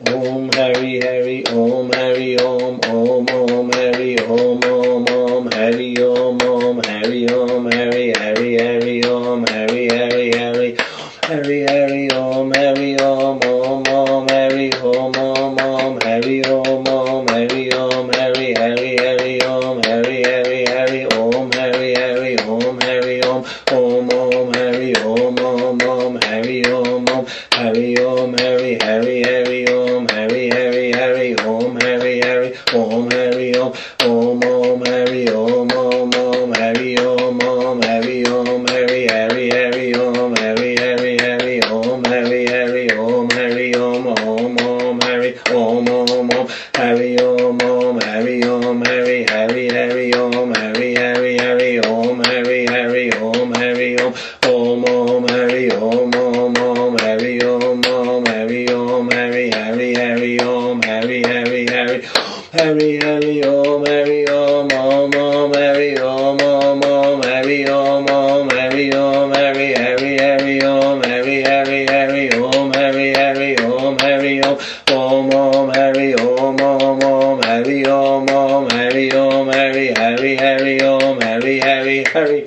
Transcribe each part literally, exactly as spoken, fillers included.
Om Hari Hari Om Hari Om Om Om Hari Om Om Om Hari Om Om Hari Om Hari Hari Hari Om Hari Hari Hari Hari Hari Om Hari Om Om Om Hari Om Om Om Hari Om Om Hari Om Hari Hari Hari Om Hari Hari Hari Om Hari Hari Om Hari Om Om Om Hari Om Om Om Hari Om Om Hari Om Hari Hari Hari Om Hari Hari Hari Om Hari Hari Om Hari Om Om Om Hari Om Om Om Hari Om Om Hari Om Hari Hari Hari Om Hari Hari Hari Om Hari Hari Om Hari Om Om Om Hari Om Om Om Hari Om Om Hari Om Hari Hari Hari Om Hari Hari Hari Om Hari Hari Om Hari Om Om Om Hari Om Om Om Hari Om Om Hari Om Hari Hari Hari Om Hari Hari Hari Hari Hari Om Hari Om Om Om Hari Om Om Om Hari Om Om Hari Om Hari Hari Hari Om Hari Hari Hari Om Hari Hari Om Hari Om Om Om Hari Om Om Om Hari Om Om Hari Om Hari Hari Hari Om Hari Hari Hari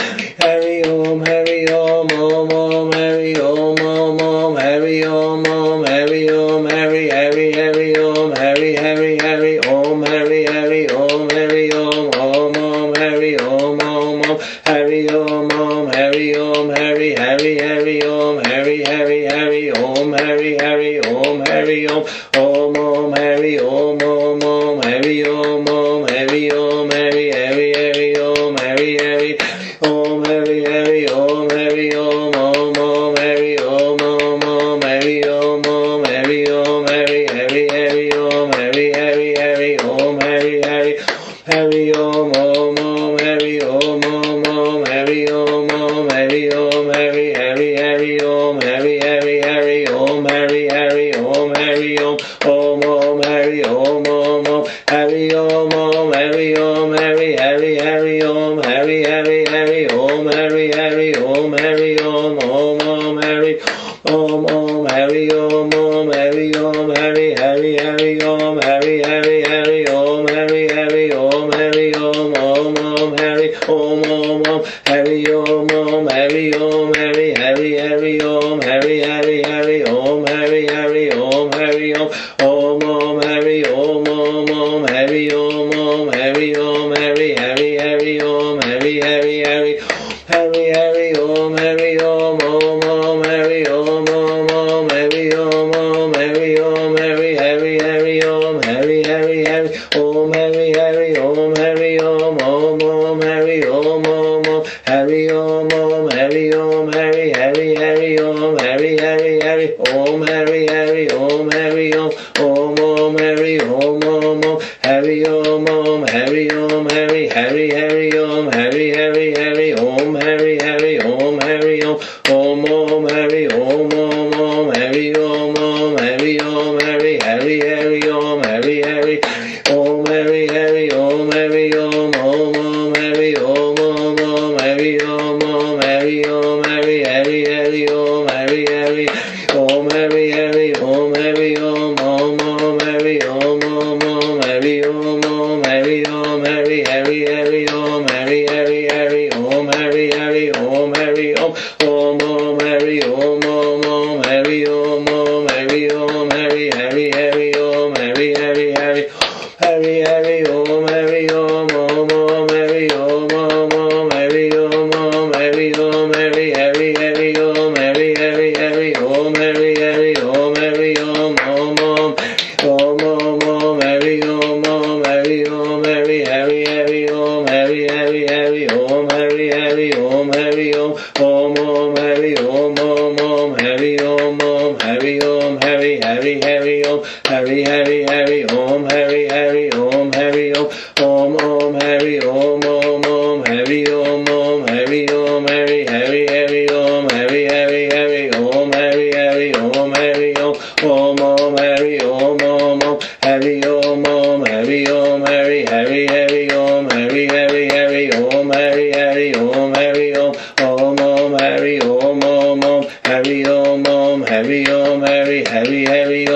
Hari Om Hari Om Om Om Hari Om Om Om Hari Om Om Hari Om Hari Hari Hari Om Hari Hari Hari Om Hari Hari Om Hari Om Om Om Hari Om Om Om Hari Om Om Hari Om Hari Hari Hari Om Hari Hari Hari Om Hari Hari Om Hari Om Om Om Hari Om Om Om Hari Om Om Hari Om Hari Hari Hari Om Hari Hari Om Hari Hari Om Hari Om Om Om Hari Om Om Om Hari Om Om Hari Om Hari Hari Hari Om Hari Hari Hari Om Hari Hari Hari Om Om Om Hari Om Om Om Hari Om Om Hari Om Hari Hari Hari Om Hari Hari Hari Om Hari Hari Om Hari Om Om Om Hari Om Om Om Hari Om Om Hari Om Hari Hari Hari Om Hari Hari Hari Om Hari Hari Om Hari Om Om Om Hari Om Om Hari Om Om Hari Om Hari Hari Hari Om Hari Hari Hari Om Hari Hari Om Hari Om Om Om Hari Om Om Om Hari Om Om Hari Om Hari Hari Hari Om Hari Hari Hari Om Hari Hari Om Hari Om Om Om Hari Om Om Om Hari Om Om Hari Om Hari Hari Hari Om Hari Hari Hari Hari Hari Om Hari Om Om Om Hari Om Om Om Hari Om Om Hari Om Hari Hari Hari Om Hari Hari Hari Om Hari Hari Om Hari Om Om Om Hari Om Om Om Hari Om Om Hari Om Hari Hari Hari Om Hari Hari Hari Om Hari Hari Om Hari Om Om Om Hari Om Om Om Hari Om Om Hari Om Hari Hari Hari Om Hari Hari Hari Om Hari Hari Om Hari Om Om Om Hari Om Om Om Hari Om Om Hari Om Hari Hari Hari Om Hari Hari Om Hari Hari Om Hari Om Om Om Hari Om Om Om Hari Om Om Hari Om Hari Hari Hari Om Hari Hari Om Hari Hari Om Hari Om Om Om Hari Om Om Om Hari Om Om Hari Om Hari Hari Hari Om Hari Hari Hari Om Hari Hari Om Hari Om Om Om Hari Om Om Om Hari Om Om Hari Om Hari Hari Hari Om Hari Hari Hari Hari Hari Om Hari Om Om Om Hari Om Om Om Hari Om Om Hari Om Hari Hari Hari Om Hari Hari Hari Om Hari Hari Om Hari Om Om Om Om Om Om Hari Om Om Hari Om Hari Hari Hari Om Hari Hari Hari Om Hari Hari Om Hari Om Om Om Hari Om Om Om Hari Om Om Hari Om Hari Hari Hari Om Hari Hari Hari Om Hari Hari Om Hari Om Om Om Hari Om Om Om Hari Om Om Hari Om Hari Hari Hari Om Hari Hari Hari Om Hari Hari Om Hari Om Om Om Hari Om Om Om Hari Om Om Hari Om Hari Hari Hari Om Hari Hari Hari Om Hari Hari Om Hari Om Om Om Hari Om Om Om Hari Om Om Hari Om Hari Hari Hari Om Hari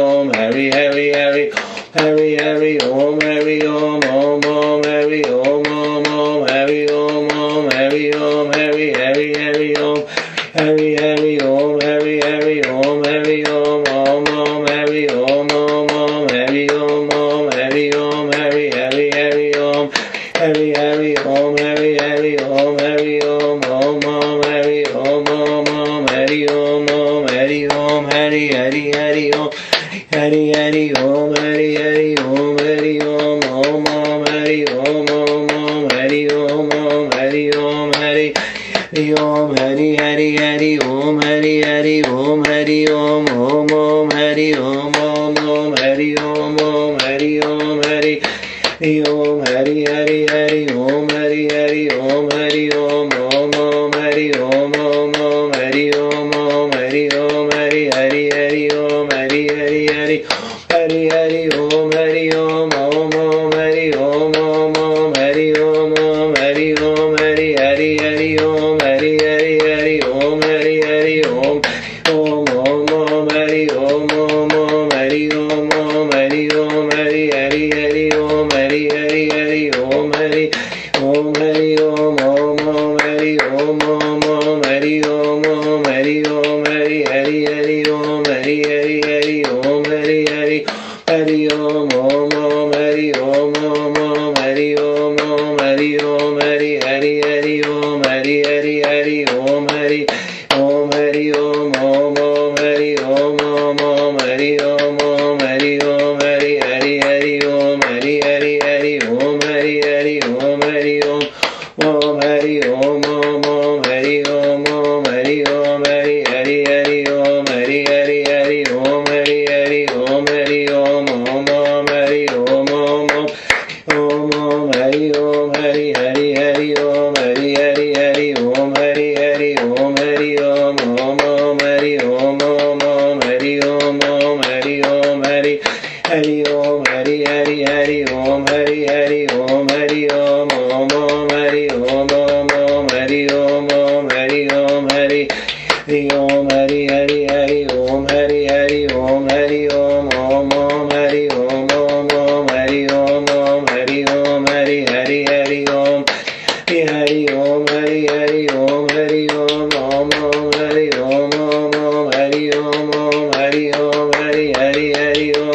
Hari Hari Hari Hari Hari Om Hari Om Om Om Hari Om Om Om Hari Om Om Hari Om Hari Hari Hari Om Hari Hari Om Hari Hari Om Hari Om Om Om Hari Om Om Om Hari Om Om Hari Om Hari Hari Hari Om Hari Hari Om Hari Hari Om Hari Om Om Om Hari Om Om Om Hari Om Om Hari Om Hari Hari Hari Om Hari Hari Om Hari Hari Om Hari Om Om Om Hari Om Om Om Hari Om Om Hari Om Hari Hari Om Hari Hari Hari Om Hari Hari Om Hari Om Om Om Hari Om Om Om Hari Om Om Hari Om Hari Hari Om Hari Hari Hari Om Hari Hari Om Hari Om Om Om Hari Om Om Om Hari Om Om Hari Om Hari Hari Hari Om Hari Hari Hari Hari Hari Om Hari Om Om Om Hari Om Om Om Hari Om Om Hari Om Hari Hari Hari Om Hari Hari Hari Om Hari Hari Om Om Om Om Hari Om Om Om Hari Om Om Hari Om Hari Hari Hari Om Hari Hari Hari Om Hari Om Hari Om Om Om Hari Om Om Om Hari Om Om Hari Om Hari Hari Hari Om Hari Hari Hari Om Hari Hari Hari Om Om Om Hari Om Om Om Hari Om Om Hari Om Hari Hari Hari Om Hari Hari Hari Om Hari Om Hari Om Om Om Hari Om Om Om Hari Om Om Hari Om Hari Hari Hari Om Hari Hari Hari Om Hari Hari Om Hari Om Om Hari Om Om Om Hari Om Om Hari Om Hari Hari Hari Om Hari Hari Hari Om Hari Hari Om Hari Om Om Om Hari Om Om Om Om Om Hari Om Hari Hari Hari Om Hari Hari Hari Om Hari Hari Om Hari Om Om Om Hari Om Om Om Hari Om Om Hari Om Hari Hari Om Hari Hari Hari Om Hari Hari Om Hari Om Om Om Hari Om Om Om Hari Om Om Hari Om Hari Hari Om Hari Hari Hari Om Hari Hari Om Hari Om Om Om Hari Om Om Om Hari Om Om Hari Om Hari Hari Hari Om Hari Hari Om Hari Hari Om Hari Om Om Om Hari Om Om Om Hari Om Om Hari Om Hari Hari Hari Om